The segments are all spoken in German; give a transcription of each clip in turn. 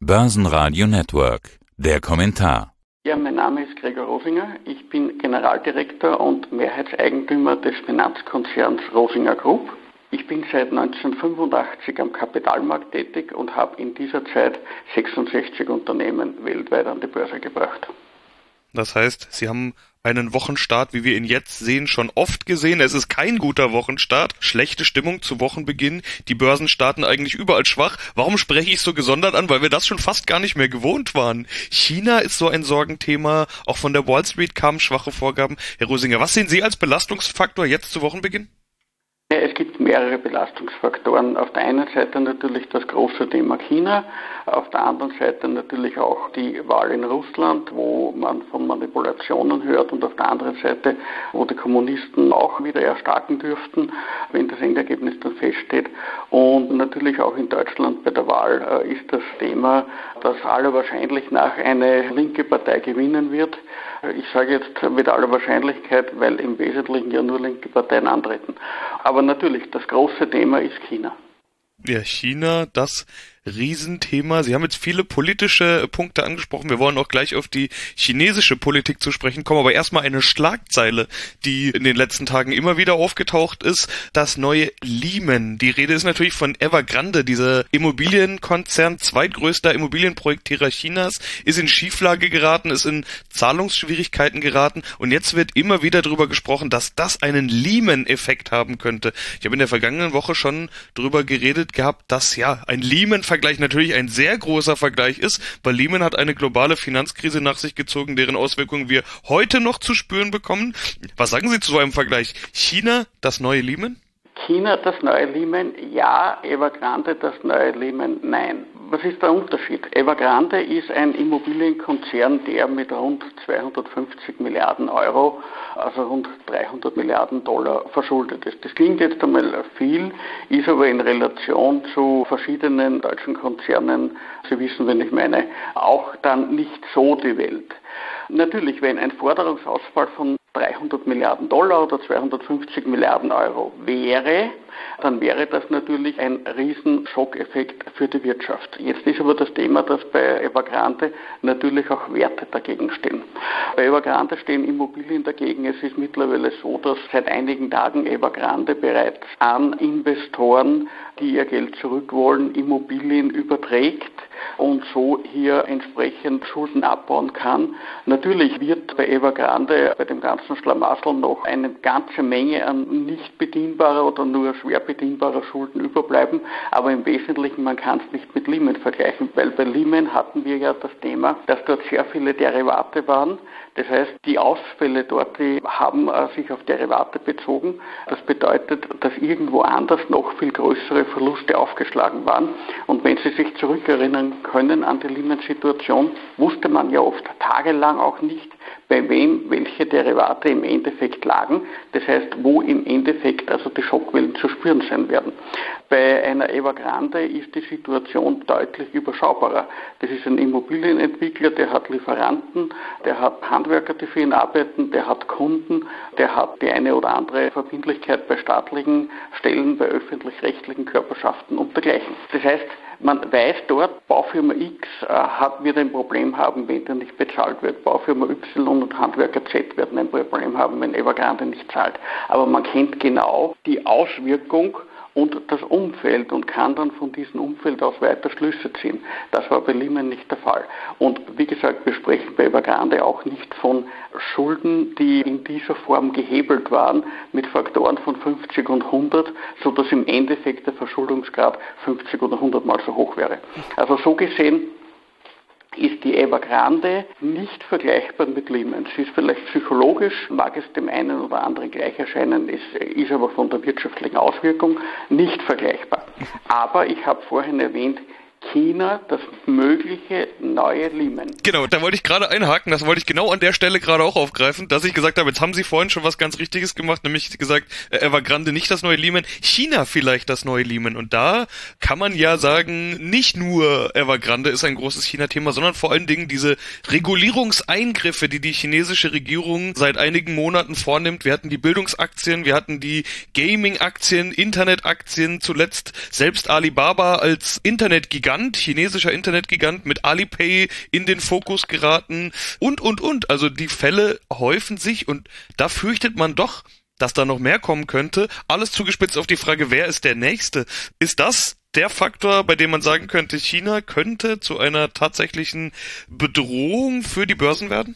Börsenradio Network. Der Kommentar. Ja, mein Name ist Gregor Rosinger. Ich bin Generaldirektor und Mehrheitseigentümer des Finanzkonzerns Rosinger Group. Ich bin seit 1985 am Kapitalmarkt tätig und habe in dieser Zeit 66 Unternehmen weltweit an die Börse gebracht. Das heißt, Sie haben einen Wochenstart, wie wir ihn jetzt sehen, schon oft gesehen. Es ist kein guter Wochenstart. Schlechte Stimmung zu Wochenbeginn. Die Börsen starten eigentlich überall schwach. Warum spreche ich so gesondert an? Weil wir das schon fast gar nicht mehr gewohnt waren. China ist so ein Sorgenthema. Auch von der Wall Street kamen schwache Vorgaben. Herr Rosinger, was sehen Sie als Belastungsfaktor jetzt zu Wochenbeginn? Ja, es gibt mehrere Belastungsfaktoren. Auf der einen Seite natürlich das große Thema China, auf der anderen Seite natürlich auch die Wahl in Russland, wo man von Manipulationen hört, und auf der anderen Seite, wo die Kommunisten auch wieder erstarken dürften, wenn das Endergebnis dann feststeht. Und natürlich auch in Deutschland bei der Wahl ist das Thema, dass aller Wahrscheinlich nach eine linke Partei gewinnen wird. Ich sage jetzt mit aller Wahrscheinlichkeit, weil im Wesentlichen ja nur linke Parteien antreten. Aber natürlich, das große Thema ist China. Ja, China, das Riesenthema. Sie haben jetzt viele politische Punkte angesprochen. Wir wollen auch gleich auf die chinesische Politik zu sprechen kommen. Aber erstmal eine Schlagzeile, die in den letzten Tagen immer wieder aufgetaucht ist. Das neue Lehman. Die Rede ist natürlich von Evergrande, dieser Immobilienkonzern, zweitgrößter Immobilienprojektierer Chinas, ist in Schieflage geraten, ist in Zahlungsschwierigkeiten geraten. Und jetzt wird immer wieder darüber gesprochen, dass das einen Lehman-Effekt haben könnte. Ich habe in der vergangenen Woche schon darüber geredet gehabt, dass ja ein Lehman-Vergleich natürlich ein sehr großer Vergleich ist, weil Lehman hat eine globale Finanzkrise nach sich gezogen, deren Auswirkungen wir heute noch zu spüren bekommen. Was sagen Sie zu so einem Vergleich? China, das neue Lehman? China, das neue Lehman, ja. Evergrande, das neue Lehman, nein. Was ist der Unterschied? Evergrande ist ein Immobilienkonzern, der mit rund 250 Milliarden Euro, also rund 300 Milliarden Dollar verschuldet ist. Das klingt jetzt einmal viel, ist aber in Relation zu verschiedenen deutschen Konzernen, Sie wissen, wen ich meine, auch dann nicht so die Welt. Natürlich, wenn ein Forderungsausfall von 300 Milliarden Dollar oder 250 Milliarden Euro wäre, dann wäre das natürlich ein Riesen-Schockeffekt für die Wirtschaft. Jetzt ist aber das Thema, dass bei Evergrande natürlich auch Werte dagegen stehen. Bei Evergrande stehen Immobilien dagegen. Es ist mittlerweile so, dass seit einigen Tagen Evergrande bereits an Investoren, die ihr Geld zurück wollen, Immobilien überträgt und so hier entsprechend Schulden abbauen kann. Natürlich wird bei Evergrande, bei dem ganzen Schlamassel, noch eine ganze Menge an nicht bedienbarer oder nur schwer bedienbarer Schulden überbleiben, aber im Wesentlichen, man kann es nicht mit Lehman vergleichen, weil bei Lehman hatten wir ja das Thema, dass dort sehr viele Derivate waren. Das heißt, die Ausfälle dort, die haben sich auf Derivate bezogen. Das bedeutet, dass irgendwo anders noch viel größere Verluste aufgeschlagen waren. Und wenn Sie sich zurückerinnern können an die Lehman-Situation, wusste man ja oft tagelang auch nicht, bei wem welche Derivate im Endeffekt lagen. Das heißt, wo im Endeffekt also die Schockwellen zu spüren sein werden. Bei einer Evergrande ist die Situation deutlich überschaubarer. Das ist ein Immobilienentwickler, der hat Lieferanten, der hat Handwerker, die für ihn arbeiten, der hat Kunden, der hat die eine oder andere Verbindlichkeit bei staatlichen Stellen, bei öffentlich-rechtlichen Körperschaften und dergleichen. Das heißt, man weiß dort, Baufirma X wird ein Problem haben, wenn der nicht bezahlt wird. Baufirma Y und Handwerker Z werden ein Problem haben, wenn Evergrande nicht zahlt. Aber man kennt genau die Auswirkung und das Umfeld und kann dann von diesem Umfeld aus weiter Schlüsse ziehen. Das war bei Lehman nicht der Fall. Und wie gesagt, wir sprechen bei Evergrande auch nicht von Schulden, die in dieser Form gehebelt waren mit Faktoren von 50 und 100, sodass im Endeffekt der Verschuldungsgrad 50 oder 100 Mal so hoch wäre. Also so gesehen ist die Evergrande nicht vergleichbar mit Lehman. Sie ist vielleicht psychologisch, mag es dem einen oder anderen gleich erscheinen, ist aber von der wirtschaftlichen Auswirkung nicht vergleichbar. Aber ich habe vorhin erwähnt, China das mögliche neue Lehman. Genau, da wollte ich gerade einhaken, das wollte ich genau an der Stelle gerade auch aufgreifen, dass ich gesagt habe, jetzt haben Sie vorhin schon was ganz Richtiges gemacht, nämlich gesagt, Evergrande nicht das neue Lehman, China vielleicht das neue Lehman. Und da kann man ja sagen, nicht nur Evergrande ist ein großes China-Thema, sondern vor allen Dingen diese Regulierungseingriffe, die die chinesische Regierung seit einigen Monaten vornimmt. Wir hatten die Bildungsaktien, wir hatten die Gaming-Aktien, Internetaktien, zuletzt selbst Alibaba als Internetgigant, chinesischer Internetgigant, Internetgigant mit Alipay in den Fokus geraten und. Also die Fälle häufen sich und da fürchtet man doch, dass da noch mehr kommen könnte. Alles zugespitzt auf die Frage, wer ist der Nächste? Ist das der Faktor, bei dem man sagen könnte, China könnte zu einer tatsächlichen Bedrohung für die Börsen werden?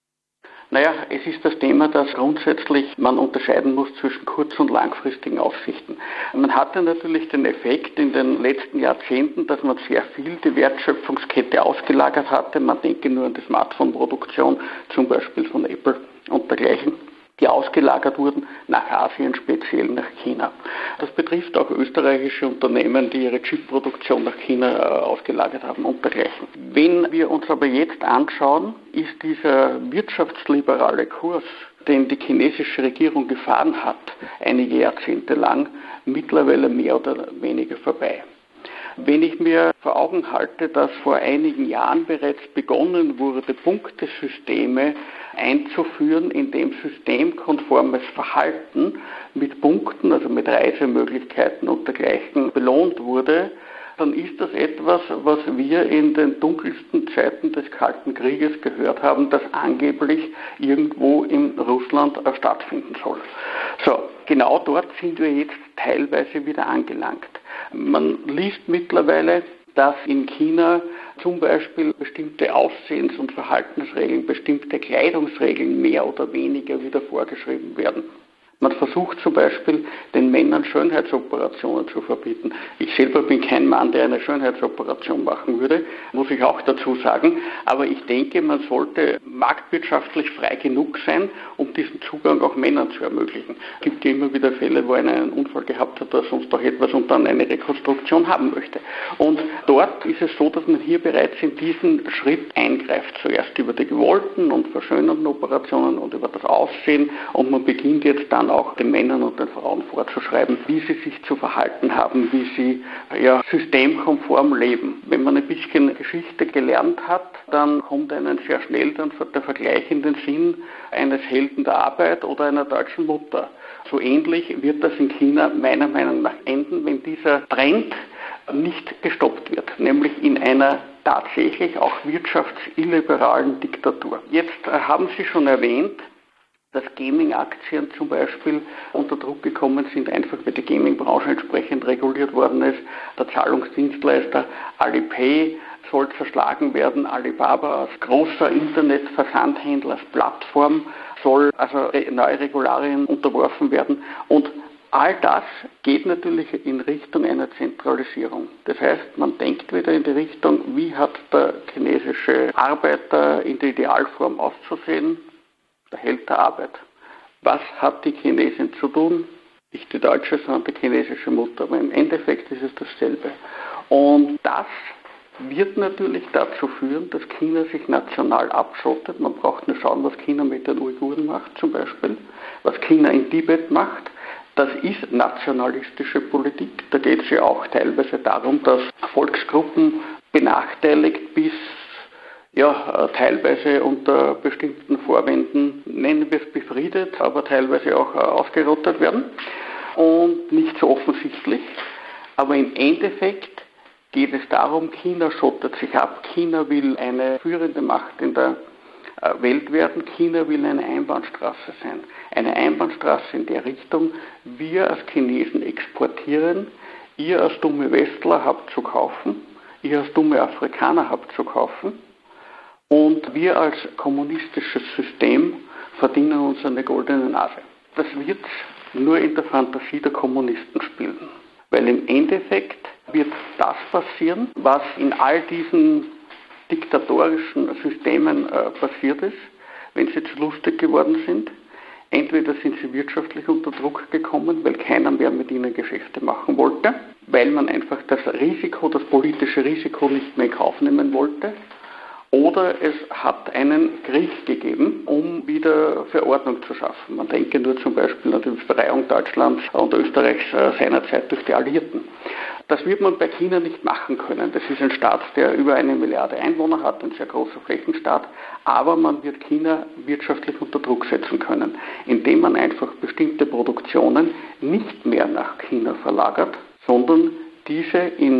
Naja, es ist das Thema, dass grundsätzlich man unterscheiden muss zwischen kurz- und langfristigen Aussichten. Man hatte natürlich den Effekt in den letzten Jahrzehnten, dass man sehr viel die Wertschöpfungskette ausgelagert hatte. Man denke nur an die Smartphone-Produktion, zum Beispiel von Apple und dergleichen, die ausgelagert wurden nach Asien, speziell nach China. Das betrifft auch österreichische Unternehmen, die ihre Chipproduktion nach China ausgelagert haben und dergleichen. Wenn wir uns aber jetzt anschauen, ist dieser wirtschaftsliberale Kurs, den die chinesische Regierung gefahren hat, einige Jahrzehnte lang, mittlerweile mehr oder weniger vorbei. Wenn ich mir vor Augen halte, dass vor einigen Jahren bereits begonnen wurde, Punktesysteme einzuführen, in dem systemkonformes Verhalten mit Punkten, also mit Reisemöglichkeiten und dergleichen belohnt wurde, dann ist das etwas, was wir in den dunkelsten Zeiten des Kalten Krieges gehört haben, das angeblich irgendwo in Russland stattfinden soll. So, genau dort sind wir jetzt teilweise wieder angelangt. Man liest mittlerweile, dass in China zum Beispiel bestimmte Aussehens- und Verhaltensregeln, bestimmte Kleidungsregeln mehr oder weniger wieder vorgeschrieben werden. Man versucht zum Beispiel, den Männern Schönheitsoperationen zu verbieten. Ich selber bin kein Mann, der eine Schönheitsoperation machen würde, muss ich auch dazu sagen. Aber ich denke, man sollte marktwirtschaftlich frei genug sein, um diesen Zugang auch Männern zu ermöglichen. Es gibt ja immer wieder Fälle, wo einer einen Unfall gehabt hat oder sonst noch etwas und dann eine Rekonstruktion haben möchte. Und dort ist es so, dass man hier bereits in diesen Schritt eingreift. Zuerst über die gewollten und verschönernden Operationen und über das Aussehen und man beginnt jetzt dann auch den Männern und den Frauen vorzuschreiben, wie sie sich zu verhalten haben, wie sie systemkonform leben. Wenn man ein bisschen Geschichte gelernt hat, dann kommt einem sehr schnell dann der Vergleich in den Sinn eines Helden der Arbeit oder einer deutschen Mutter. So ähnlich wird das in China meiner Meinung nach enden, wenn dieser Trend nicht gestoppt wird, nämlich in einer tatsächlich auch wirtschaftsilliberalen Diktatur. Jetzt haben Sie schon erwähnt, dass Gaming-Aktien zum Beispiel unter Druck gekommen sind, einfach weil die Gaming-Branche entsprechend reguliert worden ist. Der Zahlungsdienstleister Alipay soll zerschlagen werden. Alibaba als großer Internetversandhändler, als Plattform soll also neue Regularien unterworfen werden. Und all das geht natürlich in Richtung einer Zentralisierung. Das heißt, man denkt wieder in die Richtung, wie hat der chinesische Arbeiter in der Idealform auszusehen? Der Held der Arbeit. Was hat die Chinesin zu tun? Nicht die deutsche, sondern die chinesische Mutter. Aber im Endeffekt ist es dasselbe. Und das wird natürlich dazu führen, dass China sich national abschottet. Man braucht nur schauen, was China mit den Uiguren macht zum Beispiel, was China in Tibet macht. Das ist nationalistische Politik. Da geht es ja auch teilweise darum, dass Volksgruppen benachteiligt bis teilweise unter bestimmten Vorwänden, nennen wir es befriedet, aber teilweise auch ausgerottet werden und nicht so offensichtlich. Aber im Endeffekt geht es darum, China schottet sich ab, China will eine führende Macht in der Welt werden, China will eine Einbahnstraße sein. Eine Einbahnstraße in der Richtung, wir als Chinesen exportieren, ihr als dumme Westler habt zu kaufen, ihr als dumme Afrikaner habt zu kaufen. Und wir als kommunistisches System verdienen uns eine goldene Nase. Das wird nur in der Fantasie der Kommunisten spielen. Weil im Endeffekt wird das passieren, was in all diesen diktatorischen Systemen passiert ist, wenn sie zu lustig geworden sind. Entweder sind sie wirtschaftlich unter Druck gekommen, weil keiner mehr mit ihnen Geschäfte machen wollte, weil man einfach das Risiko, das politische Risiko nicht mehr in Kauf nehmen wollte. Oder es hat einen Krieg gegeben, um wieder Verordnung zu schaffen. Man denke nur zum Beispiel an die Befreiung Deutschlands und Österreichs seinerzeit durch die Alliierten. Das wird man bei China nicht machen können. Das ist ein Staat, der über 1 Milliarde Einwohner hat, ein sehr großer Flächenstaat. Aber man wird China wirtschaftlich unter Druck setzen können, indem man einfach bestimmte Produktionen nicht mehr nach China verlagert, sondern diese in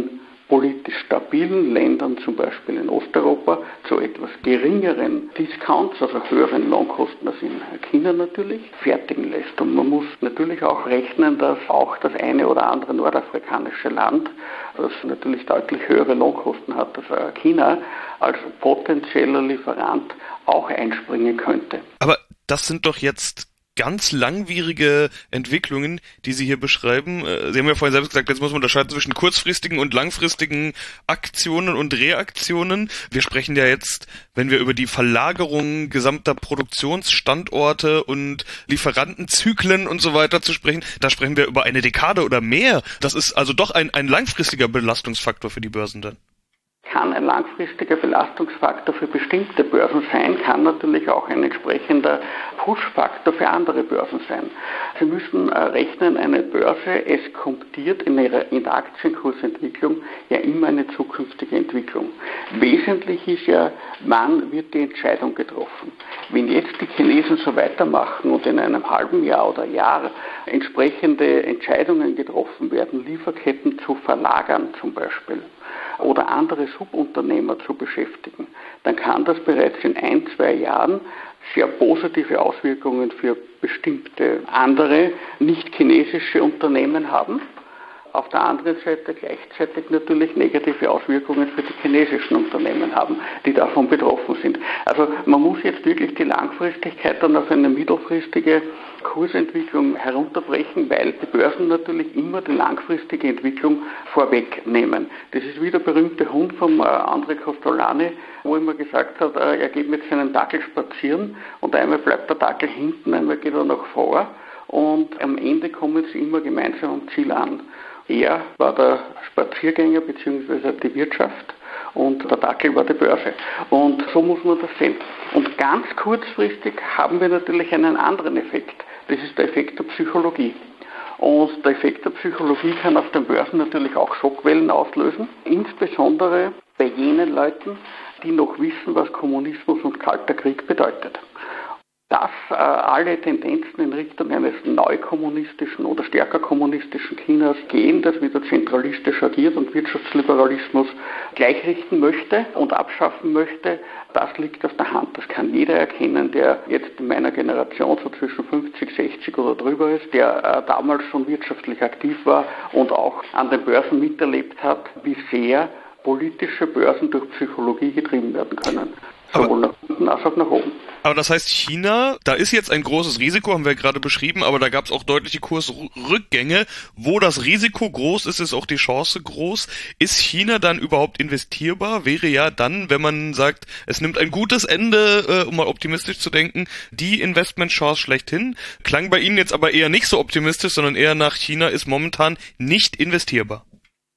politisch stabilen Ländern, zum Beispiel in Osteuropa, zu etwas geringeren Discounts, also höheren Lohnkosten als in China natürlich, fertigen lässt. Und man muss natürlich auch rechnen, dass auch das eine oder andere nordafrikanische Land, das natürlich deutlich höhere Lohnkosten hat als China, als potenzieller Lieferant auch einspringen könnte. Aber das sind doch jetzt ganz langwierige Entwicklungen, die Sie hier beschreiben. Sie haben ja vorhin selbst gesagt, jetzt muss man unterscheiden zwischen kurzfristigen und langfristigen Aktionen und Reaktionen. Wir sprechen ja jetzt, wenn wir über die Verlagerung gesamter Produktionsstandorte und Lieferantenzyklen und so weiter zu sprechen, da sprechen wir über eine Dekade oder mehr. Das ist also doch ein langfristiger Belastungsfaktor für die Börsen dann. Kann ein langfristiger Belastungsfaktor für bestimmte Börsen sein, kann natürlich auch ein entsprechender Push-Faktor für andere Börsen sein. Sie müssen rechnen, eine Börse eskontiert in der Aktienkursentwicklung ja immer eine zukünftige Entwicklung. Wesentlich ist ja, wann wird die Entscheidung getroffen. Wenn jetzt die Chinesen so weitermachen und in einem halben Jahr oder Jahr entsprechende Entscheidungen getroffen werden, Lieferketten zu verlagern zum Beispiel, oder andere Subunternehmer zu beschäftigen, dann kann das bereits in 1-2 Jahren sehr positive Auswirkungen für bestimmte andere nicht-chinesische Unternehmen haben. Auf der anderen Seite gleichzeitig natürlich negative Auswirkungen für die chinesischen Unternehmen haben, die davon betroffen sind. Also man muss jetzt wirklich die Langfristigkeit dann auf eine mittelfristige Kursentwicklung herunterbrechen, weil die Börsen natürlich immer die langfristige Entwicklung vorwegnehmen. Das ist wie der berühmte Hund vom André Costolani, wo immer gesagt hat, er geht mit seinem Dackel spazieren und einmal bleibt der Dackel hinten, einmal geht er nach vor und am Ende kommen sie immer gemeinsam am Ziel an. Er war der Spaziergänger bzw. die Wirtschaft und der Dackel war die Börse. Und so muss man das sehen. Und ganz kurzfristig haben wir natürlich einen anderen Effekt. Das ist der Effekt der Psychologie. Und der Effekt der Psychologie kann auf den Börsen natürlich auch Schockwellen auslösen, insbesondere bei jenen Leuten, die noch wissen, was Kommunismus und Kalter Krieg bedeutet. Dass alle Tendenzen in Richtung eines neukommunistischen oder stärker kommunistischen Chinas gehen, das wieder zentralistisch agiert und Wirtschaftsliberalismus gleichrichten möchte und abschaffen möchte, das liegt auf der Hand. Das kann jeder erkennen, der jetzt in meiner Generation so zwischen 50, 60 oder drüber ist, der damals schon wirtschaftlich aktiv war und auch an den Börsen miterlebt hat, wie sehr politische Börsen durch Psychologie getrieben werden können. Sowohl nach unten als auch nach oben. Aber das heißt, China, da ist jetzt ein großes Risiko, haben wir ja gerade beschrieben, aber da gab es auch deutliche Kursrückgänge. Wo das Risiko groß ist, ist auch die Chance groß. Ist China dann überhaupt investierbar? Wäre ja dann, wenn man sagt, es nimmt ein gutes Ende, um mal optimistisch zu denken, die Investmentchance schlechthin. Klang bei Ihnen jetzt aber eher nicht so optimistisch, sondern eher nach China ist momentan nicht investierbar.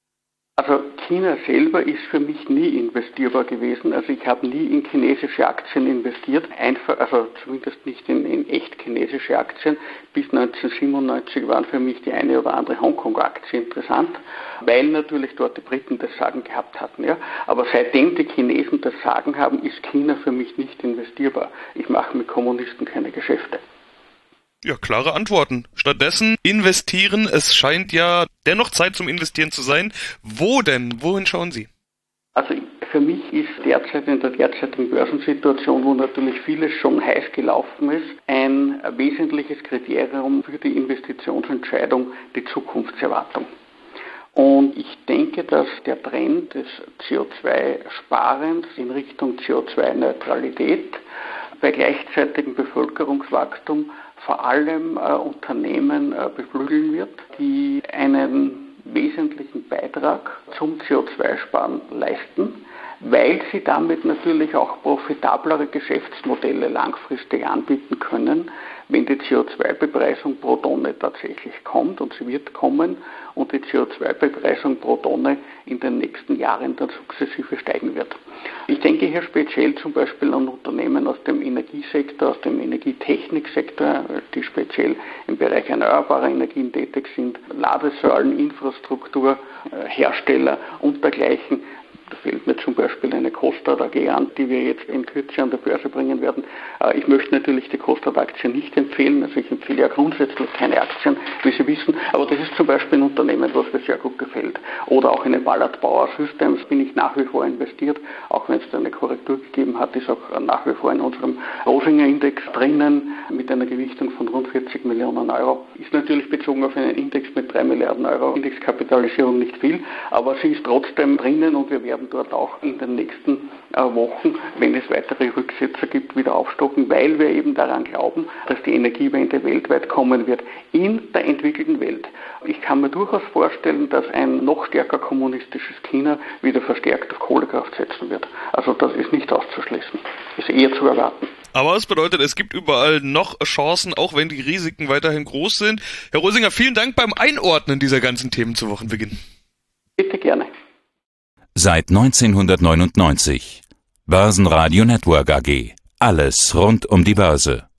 Also China selber ist für mich nie investierbar gewesen. Also ich habe nie in chinesische Aktien investiert, also zumindest nicht in echt chinesische Aktien. Bis 1997 waren für mich die eine oder andere Hongkong-Aktie interessant, weil natürlich dort die Briten das Sagen gehabt hatten. Ja. Aber seitdem die Chinesen das Sagen haben, ist China für mich nicht investierbar. Ich mache mit Kommunisten keine Geschäfte. Ja, klare Antworten. Stattdessen investieren. Es scheint ja dennoch Zeit zum Investieren zu sein. Wo denn? Wohin schauen Sie? Also für mich ist derzeit in der derzeitigen Börsensituation, wo natürlich vieles schon heiß gelaufen ist, ein wesentliches Kriterium für die Investitionsentscheidung die Zukunftserwartung. Und ich denke, dass der Trend des CO2-Sparens in Richtung CO2-Neutralität bei gleichzeitigem Bevölkerungswachstum vor allem Unternehmen beflügeln wird, die einen wesentlichen Beitrag zum CO2-Sparen leisten, weil sie damit natürlich auch profitablere Geschäftsmodelle langfristig anbieten können, wenn die CO2-Bepreisung pro Tonne tatsächlich kommt, und sie wird kommen, und die CO2-Bepreisung pro Tonne in den nächsten Jahren dann sukzessive steigen wird. Ich denke hier speziell zum Beispiel an Unternehmen aus dem Energiesektor, aus dem Energietechniksektor, die speziell im Bereich erneuerbarer Energien tätig sind, Ladesäulen, Infrastruktur, Hersteller und dergleichen, Da fällt mir zum Beispiel eine Kostrat AG an, die wir jetzt in Kürze an der Börse bringen werden. Ich möchte natürlich die Kostrat-Aktie nicht empfehlen, also ich empfehle ja grundsätzlich keine Aktien, wie Sie wissen, aber das ist zum Beispiel ein Unternehmen, was mir sehr gut gefällt. Oder auch in den Ballard Power Systems bin ich nach wie vor investiert, auch wenn es da eine Korrektur gegeben hat, ist auch nach wie vor in unserem Rosinger Index drinnen mit einer Gewichtung von rund 40 Millionen Euro. Ist natürlich bezogen auf einen Index mit 3 Milliarden Euro Indexkapitalisierung nicht viel, aber sie ist trotzdem drinnen und wir werden dort auch in den nächsten Wochen, wenn es weitere Rücksetzer gibt, wieder aufstocken, weil wir eben daran glauben, dass die Energiewende weltweit kommen wird in der entwickelten Welt. Ich kann mir durchaus vorstellen, dass ein noch stärker kommunistisches China wieder verstärkt auf Kohlekraft setzen wird. Also das ist nicht auszuschließen, ist eher zu erwarten. Aber es bedeutet, es gibt überall noch Chancen, auch wenn die Risiken weiterhin groß sind. Herr Rosinger, vielen Dank beim Einordnen dieser ganzen Themen zu Wochenbeginn. Bitte gerne. Seit 1999. Börsenradio Network AG. Alles rund um die Börse.